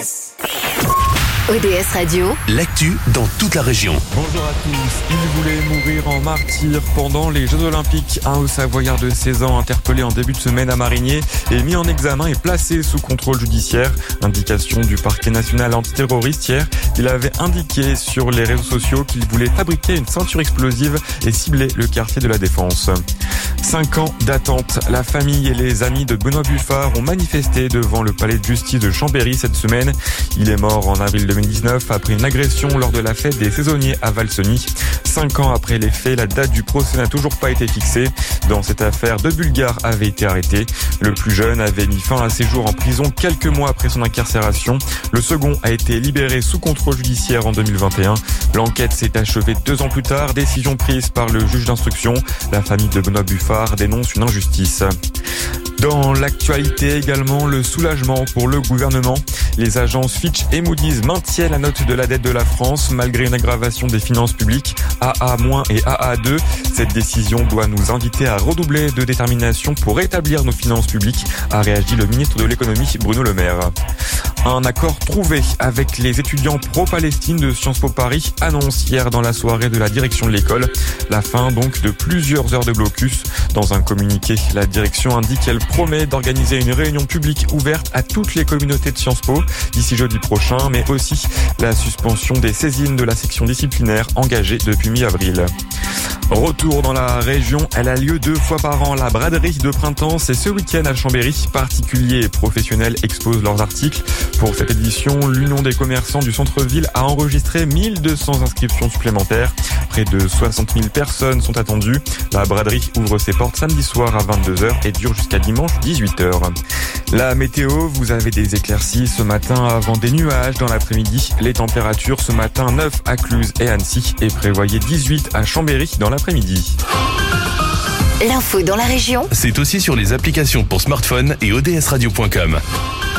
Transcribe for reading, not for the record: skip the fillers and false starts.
ODS Radio, l'actu dans toute la région. Bonjour à tous. Il voulait mourir en martyr pendant les Jeux Olympiques. Un Haut-Savoyard de 16 ans interpellé en début de semaine à Marigné est mis en examen et placé sous contrôle judiciaire. Indication du parquet national antiterroriste hier. Il avait indiqué sur les réseaux sociaux qu'il voulait fabriquer une ceinture explosive et cibler le quartier de la Défense. 5 ans d'attente. La famille et les amis de Benoît Buffard ont manifesté devant le palais de justice de Chambéry cette semaine. Il est mort en avril 2019 après une agression lors de la fête des saisonniers à Valseny. 5 ans après les faits, la date du procès n'a toujours pas été fixée. Dans cette affaire, 2 Bulgares avaient été arrêtés. Le plus jeune avait mis fin à ses jours en prison quelques mois après son incarcération. Le second a été libéré sous contrôle judiciaire en 2021. L'enquête s'est achevée 2 ans plus tard, décision prise par le juge d'instruction. La famille de Benoît Buffard dénonce une injustice. Dans l'actualité également, le soulagement pour le gouvernement. Les agences Fitch et Moody's maintiennent la note de la dette de la France malgré une aggravation des finances publiques AA- et AA2. Cette décision doit nous inviter à redoubler de détermination pour rétablir nos finances publiques, a réagi le ministre de l'économie Bruno Le Maire. Un accord trouvé avec les étudiants pro-Palestine de Sciences Po Paris annonce hier dans la soirée de la direction de l'école la fin donc de plusieurs heures de blocus. Dans un communiqué, la direction indique qu'elle promet d'organiser une réunion publique ouverte à toutes les communautés de Sciences Po d'ici jeudi prochain, mais aussi la suspension des saisines de la section disciplinaire engagée depuis mi-avril. Retour dans la région, elle a lieu 2 fois par an. La braderie de printemps, c'est ce week-end à Chambéry. Particuliers et professionnels exposent leurs articles. Pour cette édition, l'Union des commerçants du centre-ville a enregistré 1200 inscriptions supplémentaires. Près de 60 000 personnes sont attendues. La braderie ouvre ses portes samedi soir à 22h et dure jusqu'à dimanche 18h. La météo, vous avez des éclaircies ce matin avant des nuages dans l'après-midi. Les températures ce matin 9 à Cluse et Annecy et prévoyez 18 à Chambéry dans l'après-midi. l'info dans la région, C'est aussi sur les applications pour smartphone et odsradio.com.